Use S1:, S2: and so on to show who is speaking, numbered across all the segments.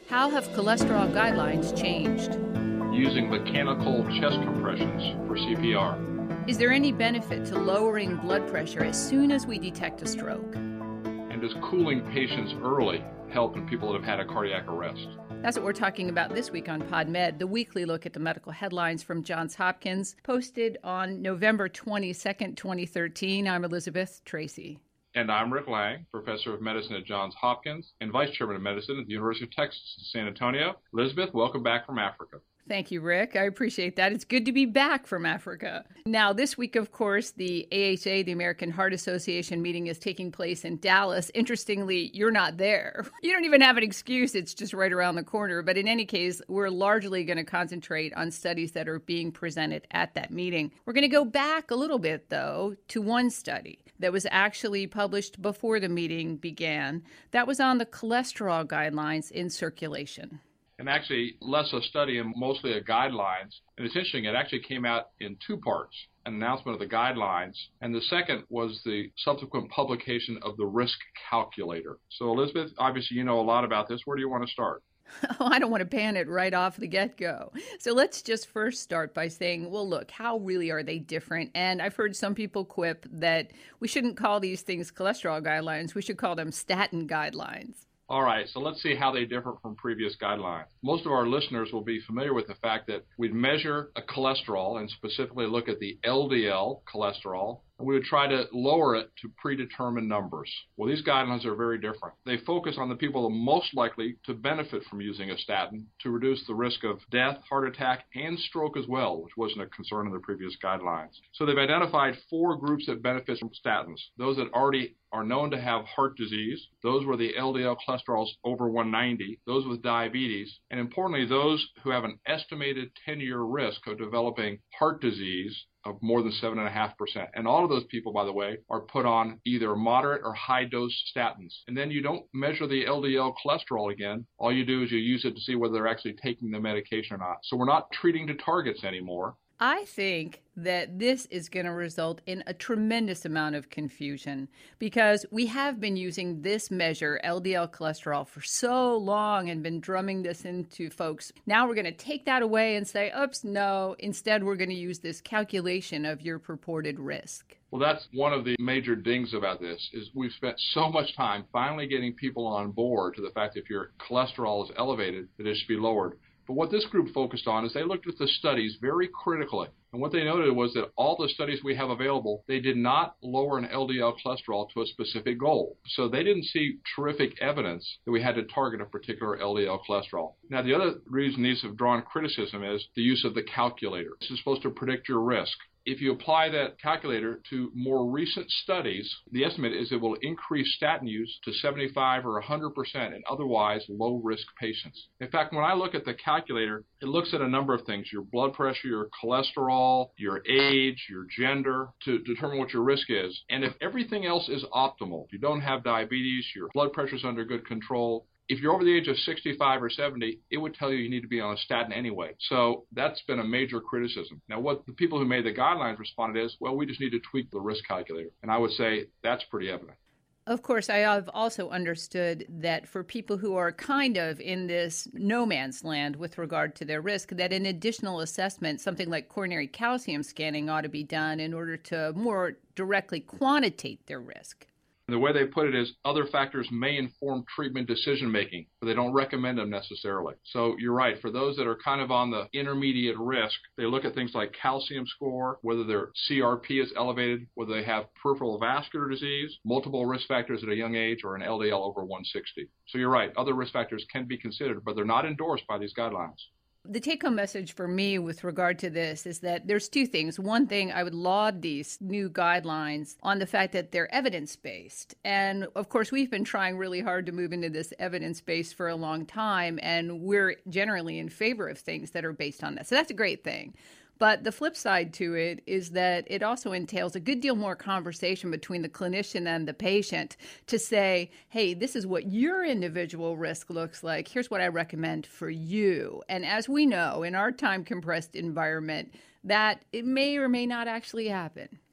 S1: How have cholesterol guidelines changed?
S2: Using mechanical chest compressions for CPR.
S1: Is there any benefit to lowering blood pressure as soon as we detect a stroke?
S2: And does cooling patients early help in people that have had a cardiac arrest?
S1: That's what we're talking about this week on PodMed, the weekly look at the medical headlines from Johns Hopkins, posted on November 22nd, 2013. I'm Elizabeth Tracy.
S2: And I'm Rick Lang, Professor of Medicine at Johns Hopkins and Vice Chairman of Medicine at the University of Texas at San Antonio. Elizabeth, welcome back from Africa.
S1: Thank you, Rick. I appreciate that. It's good to be back from Africa. Now, this week, of course, the AHA, the American Heart Association meeting is taking place in Dallas. Interestingly, you're not there. You don't even have an excuse. It's just right around the corner. But in any case, we're largely going to concentrate on studies that are being presented at that meeting. We're going to go back a little bit, though, to one study that was actually published before the meeting began. That was on the cholesterol guidelines in circulation.
S2: And actually, less a study and mostly a guidelines. And it's interesting, it actually came out in two parts, an announcement of the guidelines, and the second was the subsequent publication of the risk calculator. So Elizabeth, obviously you know a lot about this. Where do you want to start?
S1: Oh, I don't want to pan it right off the get-go. So let's just first start by saying, well, look, how really are they different? And I've heard some people quip that we shouldn't call these things cholesterol guidelines. We should call them statin guidelines.
S2: All right, so let's see how they differ from previous guidelines. Most of our listeners will be familiar with the fact that we'd measure a cholesterol and specifically look at the LDL cholesterol, and we would try to lower it to predetermined numbers. Well, these guidelines are very different. They focus on the people that are most likely to benefit from using a statin to reduce the risk of death, heart attack, and stroke as well, which wasn't a concern in the previous guidelines. So they've identified four groups that benefit from statins. Those that already are known to have heart disease, those where the LDL cholesterol is over 190, those with diabetes, and importantly, those who have an estimated 10-year risk of developing heart disease of more than 7.5%. And all of those people, by the way, are put on either moderate or high dose statins. And then you don't measure the LDL cholesterol again. All you do is you use it to see whether they're actually taking the medication or not. So we're not treating to targets anymore.
S1: I think that this is going to result in a tremendous amount of confusion because we have been using this measure, LDL cholesterol, for so long and been drumming this into folks. Now we're going to take that away and say, oops, no. Instead, we're going to use this calculation of your purported risk.
S2: Well, that's one of the major dings about this is we've spent so much time finally getting people on board to the fact that if your cholesterol is elevated, that it should be lowered. But what this group focused on is they looked at the studies very critically. And what they noted was that all the studies we have available, they did not lower an LDL cholesterol to a specific goal. So they didn't see terrific evidence that we had to target a particular LDL cholesterol. Now, the other reason these have drawn criticism is the use of the calculator. This is supposed to predict your risk. If you apply that calculator to more recent studies, the estimate is it will increase statin use to 75 or 100% in otherwise low-risk patients. In fact, when I look at the calculator, it looks at a number of things, your blood pressure, your cholesterol, your age, your gender, to determine what your risk is. And if everything else is optimal, you don't have diabetes, your blood pressure is under good control, if you're over the age of 65 or 70, it would tell you need to be on a statin anyway. So that's been a major criticism. Now, what the people who made the guidelines responded is, well, we just need to tweak the risk calculator. And I would say that's pretty evident.
S1: Of course, I have also understood that for people who are kind of in this no man's land with regard to their risk, that an additional assessment, something like coronary calcium scanning, ought to be done in order to more directly quantitate their risk.
S2: The way they put it is other factors may inform treatment decision-making, but they don't recommend them necessarily. So you're right. For those that are kind of on the intermediate risk, they look at things like calcium score, whether their CRP is elevated, whether they have peripheral vascular disease, multiple risk factors at a young age, or an LDL over 160. So you're right. Other risk factors can be considered, but they're not endorsed by these guidelines.
S1: The take-home message for me with regard to this is that there's two things. One thing, I would laud these new guidelines on the fact that they're evidence-based. And, of course, we've been trying really hard to move into this evidence-based for a long time, and we're generally in favor of things that are based on that. So that's a great thing. But the flip side to it is that it also entails a good deal more conversation between the clinician and the patient to say, hey, this is what your individual risk looks like. Here's what I recommend for you. And as we know, in our time-compressed environment, that it may or may not actually happen.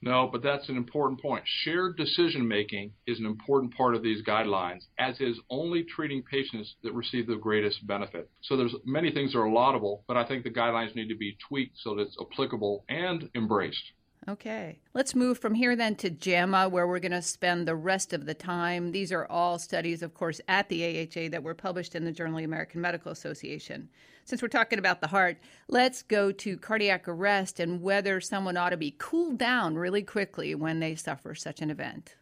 S2: No, but that's an important point. Shared decision making is an important part of these guidelines, as is only treating patients that receive the greatest benefit. So there's many things that are laudable, but I think the guidelines need to be tweaked so that it's applicable and embraced.
S1: Okay. Let's move from here then to JAMA, where we're going to spend the rest of the time. These are all studies, of course, at the AHA that were published in the Journal of the American Medical Association. Since we're talking about the heart, let's go to cardiac arrest and whether someone ought to be cooled down really quickly when they suffer such an event.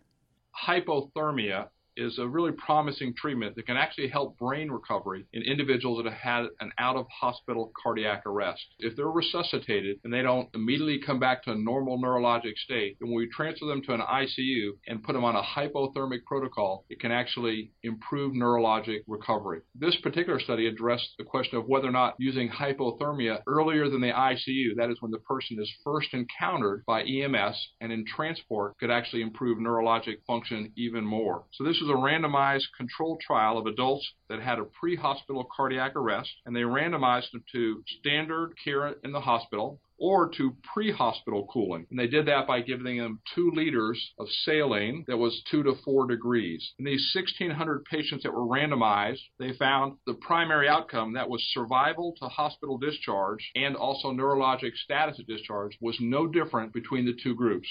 S2: Hypothermia is a really promising treatment that can actually help brain recovery in individuals that have had an out-of-hospital cardiac arrest. If they're resuscitated and they don't immediately come back to a normal neurologic state, then when we transfer them to an ICU and put them on a hypothermic protocol, it can actually improve neurologic recovery. This particular study addressed the question of whether or not using hypothermia earlier than the ICU, that is when the person is first encountered by EMS and in transport, could actually improve neurologic function even more. So this was a randomized controlled trial of adults that had a pre-hospital cardiac arrest, and they randomized them to standard care in the hospital or to pre-hospital cooling. And they did that by giving them 2 liters of saline that was 2 to 4 degrees. In these 1,600 patients that were randomized, they found the primary outcome, that was survival to hospital discharge and also neurologic status of discharge, was no different between the 2 groups.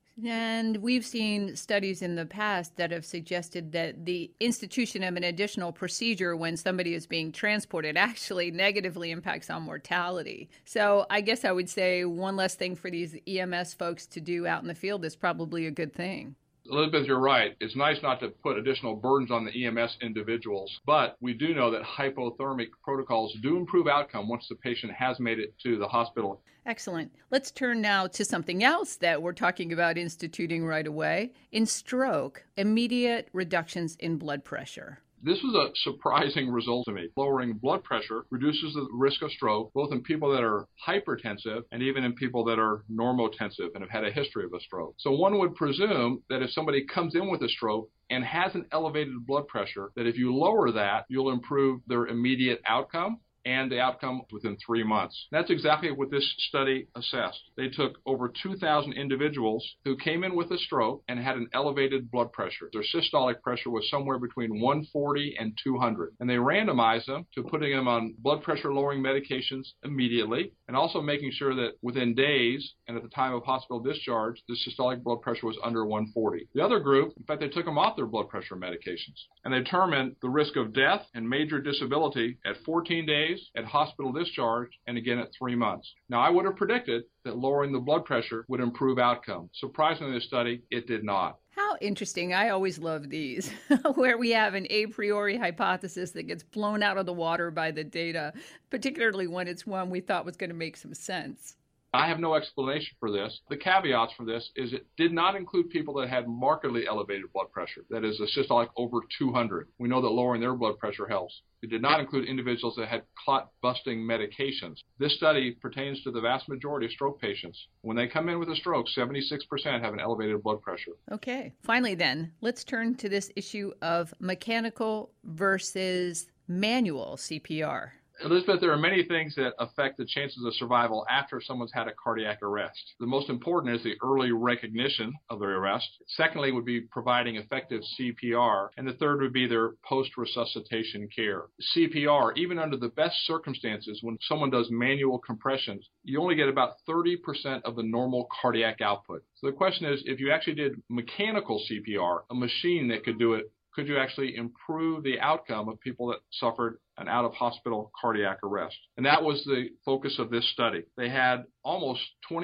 S1: And we've seen studies in the past that have suggested that the institution of an additional procedure when somebody is being transported actually negatively impacts on mortality. So I guess I would say one less thing for these EMS folks to do out in the field is probably a good thing.
S2: Elizabeth, you're right. It's nice not to put additional burdens on the EMS individuals, but we do know that hypothermic protocols do improve outcome once the patient has made it to the hospital.
S1: Excellent. Let's turn now to something else that we're talking about instituting right away. In stroke, immediate reductions in blood pressure.
S2: This was a surprising result to me. Lowering blood pressure reduces the risk of stroke, both in people that are hypertensive and even in people that are normotensive and have had a history of a stroke. So one would presume that if somebody comes in with a stroke and has an elevated blood pressure, that if you lower that, you'll improve their immediate outcome and the outcome within 3 months. That's exactly what this study assessed. They took over 2,000 individuals who came in with a stroke and had an elevated blood pressure. Their systolic pressure was somewhere between 140 and 200. And they randomized them to putting them on blood pressure lowering medications immediately and also making sure that within days and at the time of hospital discharge, the systolic blood pressure was under 140. The other group, in fact, they took them off their blood pressure medications. And they determined the risk of death and major disability at 14 days, at hospital discharge, and again at 3 months. Now, I would have predicted that lowering the blood pressure would improve outcome. Surprisingly, in this study, it did not.
S1: How interesting. I always love these, where we have an a priori hypothesis that gets blown out of the water by the data, particularly when it's one we thought was going to make some sense.
S2: I have no explanation for this. The caveats for this is it did not include people that had markedly elevated blood pressure, that is, a systolic over 200. We know that lowering their blood pressure helps. It did not include individuals that had clot-busting medications. This study pertains to the vast majority of stroke patients. When they come in with a stroke, 76% have an elevated blood pressure.
S1: Okay. Finally then, let's turn to this issue of mechanical versus manual CPR.
S2: Elizabeth, there are many things that affect the chances of survival after someone's had a cardiac arrest. The most important is the early recognition of their arrest. Secondly would be providing effective CPR. And the third would be their post-resuscitation care. CPR, even under the best circumstances, when someone does manual compressions, you only get about 30% of the normal cardiac output. So the question is, if you actually did mechanical CPR, a machine that could do it, could you actually improve the outcome of people that suffered an out-of-hospital cardiac arrest? And that was the focus of this study. They had almost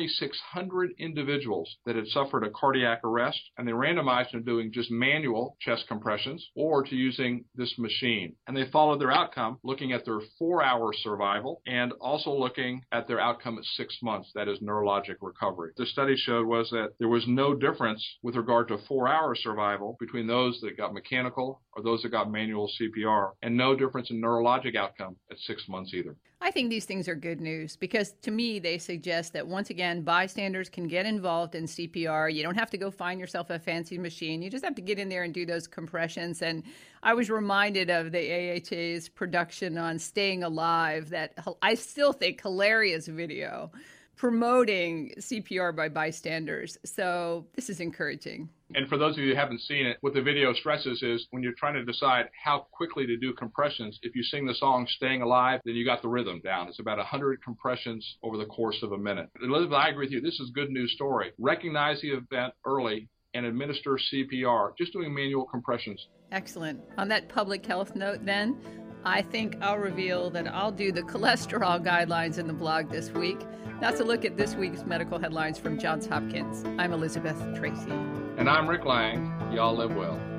S2: 2,600 individuals that had suffered a cardiac arrest, and they randomized them doing just manual chest compressions or to using this machine. And they followed their outcome, looking at their 4-hour survival and also looking at their outcome at 6 months, that is neurologic recovery. The study showed was that there was no difference with regard to 4-hour survival between those that got mechanical or those that got manual CPR, and no difference in neurologic outcome at 6 months either.
S1: I think these things are good news because to me they suggest that once again bystanders can get involved in CPR. You don't have to go find yourself a fancy machine. You just have to get in there and do those compressions. And I was reminded of the AHA's production on Staying Alive, that I still think hilarious video. promoting CPR by bystanders. So this is encouraging.
S2: And for those of you who haven't seen it, what the video stresses is when you're trying to decide how quickly to do compressions, if you sing the song Staying Alive, then you got the rhythm down. It's about 100 compressions over the course of a minute. Elizabeth, I agree with you. This is a good news story. Recognize the event early and administer CPR, just doing manual compressions.
S1: Excellent. On that public health note, then, I think I'll reveal that I'll do the cholesterol guidelines in the blog this week. That's a look at this week's medical headlines from Johns Hopkins. I'm Elizabeth Tracy.
S2: And I'm Rick Lang. Y'all live well.